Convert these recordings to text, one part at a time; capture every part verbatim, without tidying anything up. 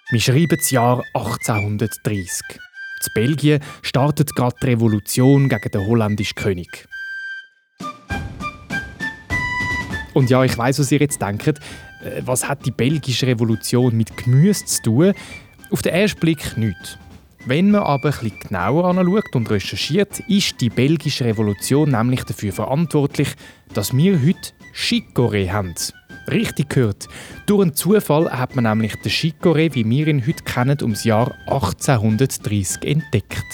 Wir schreiben das Jahr achtzehnhundertdreissig. In Belgien startet gerade die Revolution gegen den holländischen König. Und ja, ich weiss, was ihr jetzt denkt. Was hat die belgische Revolution mit Gemüse zu tun? Auf den ersten Blick nichts. Wenn man aber ein bisschen genauer anschaut und recherchiert, ist die belgische Revolution nämlich dafür verantwortlich, dass wir heute Chicorée haben. Richtig gehört. Durch einen Zufall hat man nämlich den Chicorée, wie wir ihn heute kennen, ums Jahr achtzehnhundertdreissig entdeckt.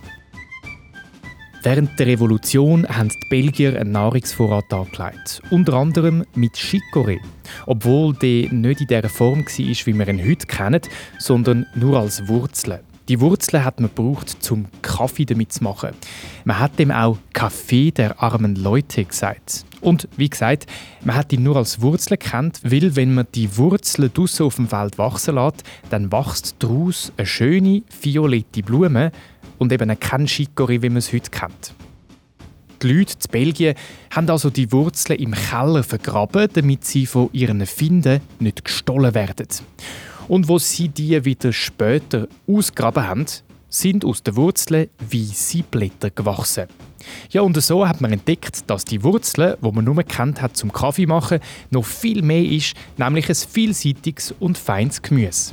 Während der Revolution haben die Belgier einen Nahrungsvorrat angelegt. Unter anderem mit Chicorée. Obwohl der nicht in der Form war, wie wir ihn heute kennen, sondern nur als Wurzeln. Die Wurzeln hat man gebraucht, um Kaffee damit zu machen. Man hat dem auch Kaffee der armen Leute gesagt. Und wie gesagt, man hat ihn nur als Wurzeln gekannt, weil wenn man die Wurzeln draussen auf dem Feld wachsen lässt, dann wächst daraus eine schöne, violette Blume und eben kein Chicorée, wie man es heute kennt. Die Leute in Belgien haben also die Wurzeln im Keller vergraben, damit sie von ihren Finden nicht gestohlen werden. Und wo sie die wieder später ausgegraben haben, sind aus den Wurzeln weisse Blätter gewachsen. Ja, und so hat man entdeckt, dass die Wurzeln, die man nur kennt hat zum Kaffee machen, noch viel mehr ist, nämlich ein vielseitiges und feines Gemüse.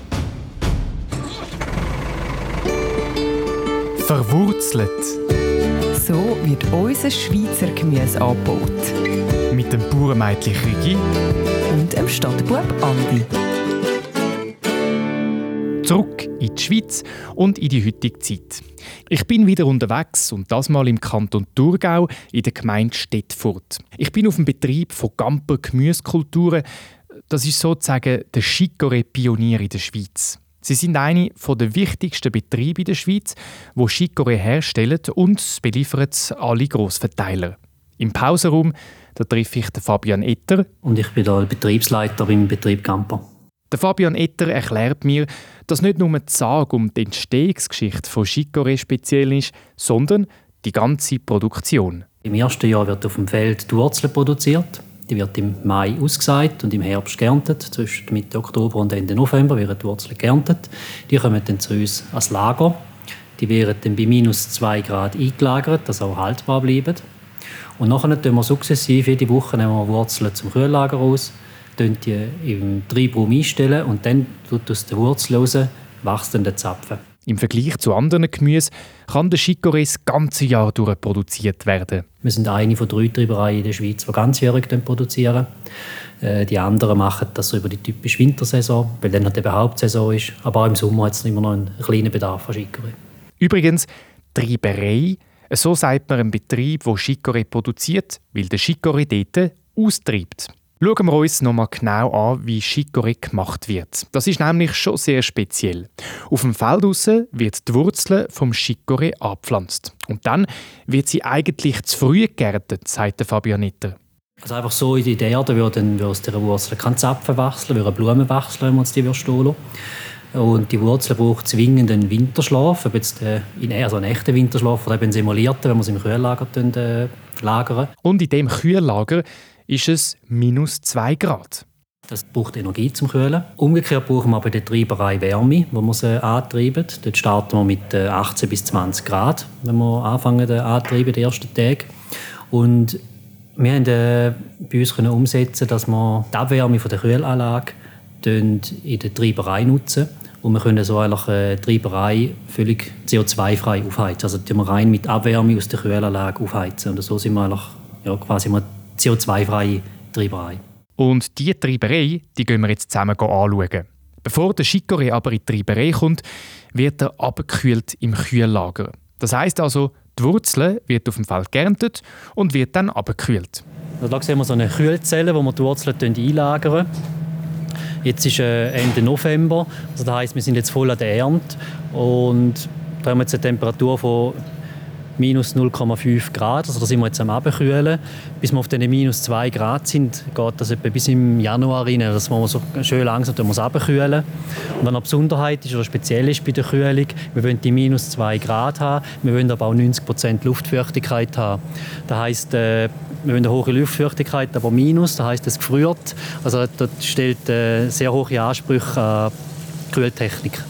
Verwurzelt. So wird unser Schweizer Gemüse angebaut. Mit dem Bauernmädchen Rigi und dem Stadtbub Andi. Zurück in die Schweiz und in die heutige Zeit. Ich bin wieder unterwegs und das mal im Kanton Thurgau in der Gemeinde Stedtfurt. Ich bin auf dem Betrieb von Gamper Gemüsekulturen. Das ist sozusagen der Chicorée-Pionier in der Schweiz. Sie sind einer der wichtigsten Betriebe in der Schweiz, die Chicorée herstellen und beliefern alle Grossverteiler. Im Pausenraum da treffe ich den Fabian Etter. Und ich bin der Betriebsleiter beim Betrieb Gamper. Der Fabian Etter erklärt mir, dass nicht nur die Sage um die Entstehungsgeschichte von Chicorée speziell ist, sondern die ganze Produktion. Im ersten Jahr wird auf dem Feld die Wurzel produziert. Die wird im Mai ausgesät und im Herbst geerntet. Zwischen Mitte Oktober und Ende November werden die Wurzeln geerntet. Die kommen dann zu uns ans Lager. Die werden dann bei minus zwei Grad eingelagert, dass sie auch haltbar bleiben. Und nachher tun wir sukzessive jede Woche nehmen wir Wurzeln zum Kühllager raus, stellen die im Treibraum einstellen und dann tut aus den Wurzeln raus wächst dann der Zapfen. Im Vergleich zu anderen Gemüsen kann der Chicorée das ganze Jahr durch produziert werden. Wir sind eine von drei Treibereien in der Schweiz, die ganzjährig produzieren. Die anderen machen das so über die typische Wintersaison, weil dann halt eben Hauptsaison ist. Aber auch im Sommer hat es immer noch einen kleinen Bedarf an Chicorée. Übrigens, Treiberei, so sagt man einem Betrieb, der Chicorée produziert, weil der Chicorée dort austreibt. Schauen wir uns noch mal genau an, wie Chicorée gemacht wird. Das ist nämlich schon sehr speziell. Auf dem Feld draussen wird die Wurzel vom Chicorée abgepflanzt. Und dann wird sie eigentlich zu früh geerntet, sagt der Fabian Etter. Also einfach so in der Erde würde aus dieser Wurzel kein Zapfen wachsen, würde eine Blume wachsen, wenn wir uns die stohlen. Und die Wurzel braucht zwingend einen Winterschlaf, ob jetzt äh, also einen echten Winterschlaf oder einen simulierten, wenn wir sie im Kühllager äh, lagern. Und in diesem Kühllager ist es minus zwei Grad. Das braucht Energie zum Kühlen. Umgekehrt brauchen wir bei der Treiberei Wärme, wo wir sie antreiben. Dort starten wir mit achtzehn bis zwanzig Grad, wenn wir anfangen zu antreiben, den ersten Tag. Und wir haben äh, bei uns können umsetzen, dass wir die Abwärme von der Kühlanlage in der Treiberei nutzen. Und wir können so eigentlich äh, die Treiberei völlig C O zwei frei aufheizen. Also die wir rein mit Abwärme aus der Kühlanlage aufheizen. Und so sind wir eigentlich, ja, quasi mal C O zwei freie Treiberei. Und diese Treiberei, die gehen wir jetzt zusammen anschauen. Bevor der Chicorée aber in die Treiberei kommt, wird er abgekühlt im Kühllager. Das heisst also, die Wurzel wird auf dem Feld geerntet und wird dann abgekühlt. Also da sehen wir so eine Kühlzelle, wo wir die Wurzeln einlagern. Jetzt ist äh, Ende November, also das heisst, wir sind jetzt voll an der Ernte und da haben wir jetzt eine Temperatur von minus null Komma fünf Grad, also da sind wir jetzt am Abkühlen. Bis wir auf den minus zwei Grad sind, geht das etwa bis im Januar rein. Das machen wir so schön langsam abkühlen. Und dann eine Besonderheit ist, oder speziell ist bei der Kühlung, wir wollen die minus zwei Grad haben, wir wollen aber auch neunzig Prozent Luftfeuchtigkeit haben. Das heisst, äh, wir wollen eine hohe Luftfeuchtigkeit, aber minus, das heisst, es gefriert. Also das stellt äh, sehr hohe Ansprüche an Kühltechnik.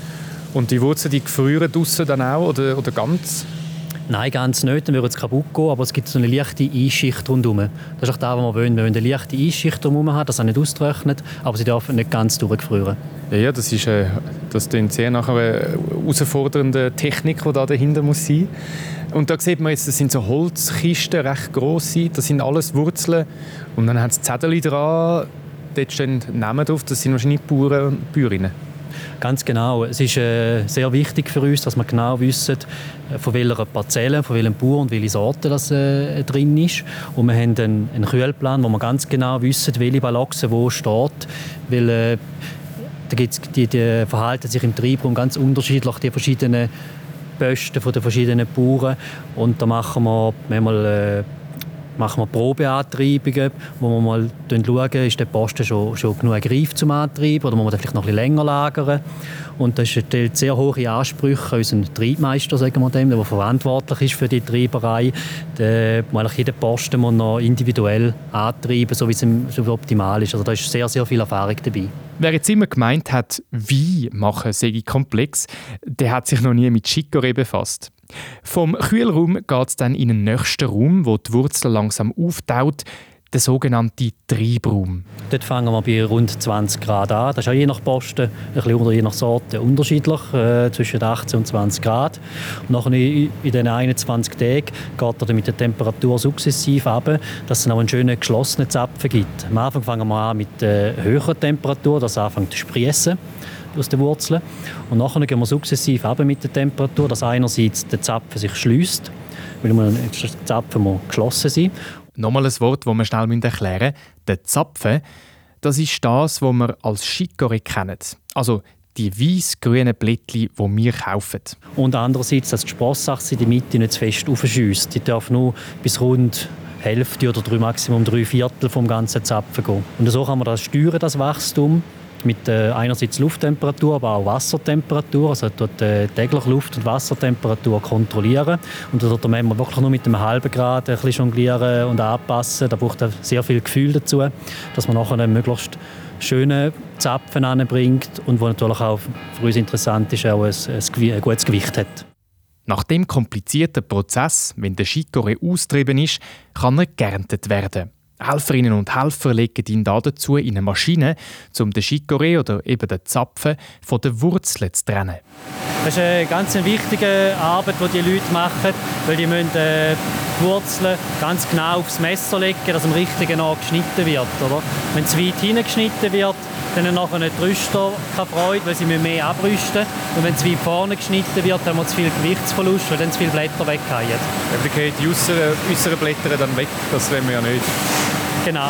Und die Wurzeln, die gefrieren draussen dann auch oder, oder ganz? Nein, ganz nicht, dann würde es kaputt gehen, aber es gibt so eine leichte Eisschicht rundherum. Das ist auch das, was wir wollen. Wir wollen eine leichte Eisschicht rundherum haben, das auch nicht austrocknet, aber sie dürfen nicht ganz durchgefrieren. Ja, ja, das ist äh, das klingt sehr nach einer herausfordernden Technik, die da dahinter muss sein. Und da sieht man jetzt, das sind so Holzkisten, recht grosse, das sind alles Wurzeln. Und dann haben sie Zettel dran, dort stehen Namen drauf, das sind wahrscheinlich Bauern und Bäuerinnen. Ganz genau. Es ist äh, sehr wichtig für uns, dass wir genau wissen, von welcher Parzelle, von welchem Bauer und welche Sorte das äh, drin ist. Und wir haben einen, einen Kühlplan, wo wir ganz genau wissen, welche Ballachse wo steht. Weil, äh, da gibt's, die, die verhalten sich im Treibraum ganz unterschiedlich, die verschiedenen Posten von den verschiedenen Bauern. Und da machen wir manchmal äh, machen wir Probeantreibungen, wo wir mal schauen, ist der Posten schon, schon genug reif zum Antreiben oder muss man den vielleicht noch ein bisschen länger lagern. Und das stellt sehr hohe Ansprüche an unseren Treibmeister, sagen wir dem, der verantwortlich ist für die Treiberei. Der, jeder Posten muss noch individuell antreiben, so wie es so optimal ist. Also da ist sehr, sehr viel Erfahrung dabei. Wer jetzt immer gemeint hat, Wein machen sei komplex, der hat sich noch nie mit Chicorée befasst. Vom Kühlraum geht es dann in den nächsten Raum, wo die Wurzel langsam auftaut, der sogenannte Treibraum. Dort fangen wir bei rund zwanzig Grad an. Das ist auch je nach Posten, ein bisschen unter, je nach Sorte unterschiedlich, äh, zwischen achtzehn und zwanzig Grad. Und nachher in, in den einundzwanzig Tagen geht er mit der Temperatur sukzessiv runter, dass es auch einen schönen geschlossenen Zapfen gibt. Am Anfang fangen wir an mit äh, höherer Temperatur, dass es anfängt zu sprießen aus den Wurzeln. Und nachher gehen wir sukzessiv runter mit der Temperatur, dass einerseits der Zapfen sich schließt, weil der Zapfen muss geschlossen sein. Nochmal ein Wort, das wir schnell erklären müssen. Der Zapfen, das ist das, was wir als Chicorée kennen. Also die weiss-grünen Blättchen, die wir kaufen. Und andererseits, dass die Sprossachse in der Mitte nicht zu fest aufschießt. Die darf nur bis rund Hälfte oder drei, Maximum drei Viertel vom ganzen Zapfen gehen. Und so kann man das steuern, das Wachstum. Mit äh, einerseits Lufttemperatur, aber auch Wassertemperatur. Also dort äh, täglich Luft- und Wassertemperatur kontrollieren. Und dort müssen wir wirklich nur mit einem halben Grad ein bisschen jonglieren und anpassen. Da braucht er sehr viel Gefühl dazu, dass man nachher einen möglichst schönen Zapfen anbringt und wo natürlich auch für uns interessant ist, auch ein, ein, ein gutes Gewicht hat. Nach dem komplizierten Prozess, wenn der Chicorée austrieben ist, kann er geerntet werden. Helferinnen und Helfer legen ihn dazu in eine Maschine, um den Chicorée oder eben den Zapfen von den Wurzeln zu trennen. Das ist eine ganz wichtige Arbeit, die die Leute machen, weil die müssen äh, die Wurzeln ganz genau aufs Messer legen, dass am richtigen Ort geschnitten wird. Oder? Wenn es weit hineingeschnitten wird, dann nachher nicht die Rüster keine Freude, weil sie mehr abrüsten. Und wenn es weit vorne geschnitten wird, dann haben wir zu viel Gewichtsverlust, weil dann zu viele Blätter wegfallen. Dann gehen die äußeren, äußeren Blätter dann weg, das wollen wir ja nicht. Genau.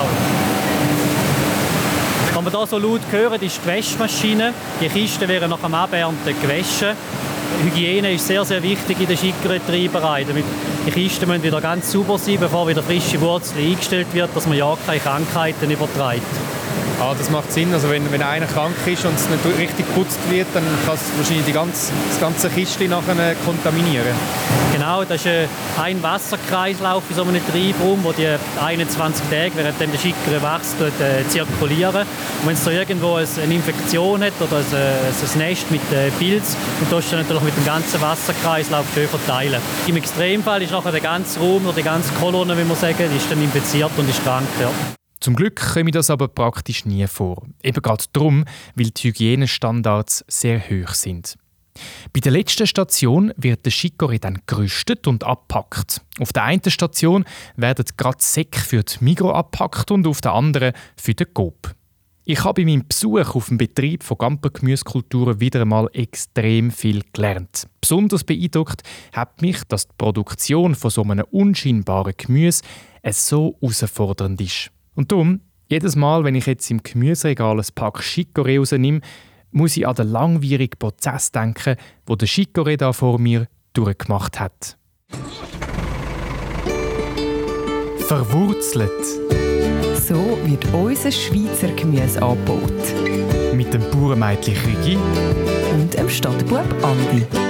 Was wir hier so laut hören, ist die Wäschmaschine. Die Kisten werden nach dem Abernten gewaschen. Hygiene ist sehr, sehr wichtig in der Chicorée-Treiberei. Die Kisten müssen wieder ganz sauber sein, bevor wieder frische Wurzel eingestellt wird, dass man ja keine Krankheiten überträgt. Ah, das macht Sinn. Also wenn, wenn einer krank ist und es nicht richtig geputzt wird, dann kann es wahrscheinlich die ganze, das ganze Kistchen nachher kontaminieren. Genau, das ist ein Wasserkreislauf in so einem Treibraum, wo die einundzwanzig Tage, während der Chicorée wächst, äh, zirkulieren. Und wenn es da irgendwo eine Infektion hat oder ein, ein Nest mit äh, Pilz, und das ist dann natürlich mit dem ganzen Wasserkreislauf schön verteilen. Im Extremfall ist nachher der ganze Raum oder die ganze Kolonne, wie man sagen, ist dann infiziert und ist krank. Ja. Zum Glück kommt das aber praktisch nie vor. Eben gerade darum, weil die Hygienestandards sehr hoch sind. Bei der letzten Station wird der Chicorée dann gerüstet und abgepackt. Auf der einen Station werden gerade Säcke für die Migros abgepackt und auf der anderen für den Coop. Ich habe bei meinem Besuch auf dem Betrieb von Gamper Gemüsekulturen wieder einmal extrem viel gelernt. Besonders beeindruckt hat mich, dass die Produktion von so einem unscheinbaren Gemüse so herausfordernd ist. Und darum, jedes Mal, wenn ich jetzt im Gemüseregal ein Pack Chicorée rausnehme, muss ich an den langwierigen Prozess denken, den der Chicorée da vor mir durchgemacht hat. Verwurzelt. So wird unser Schweizer Gemüse angebaut. Mit dem Bauernmädchen Rigi und dem Stadtbub Andi.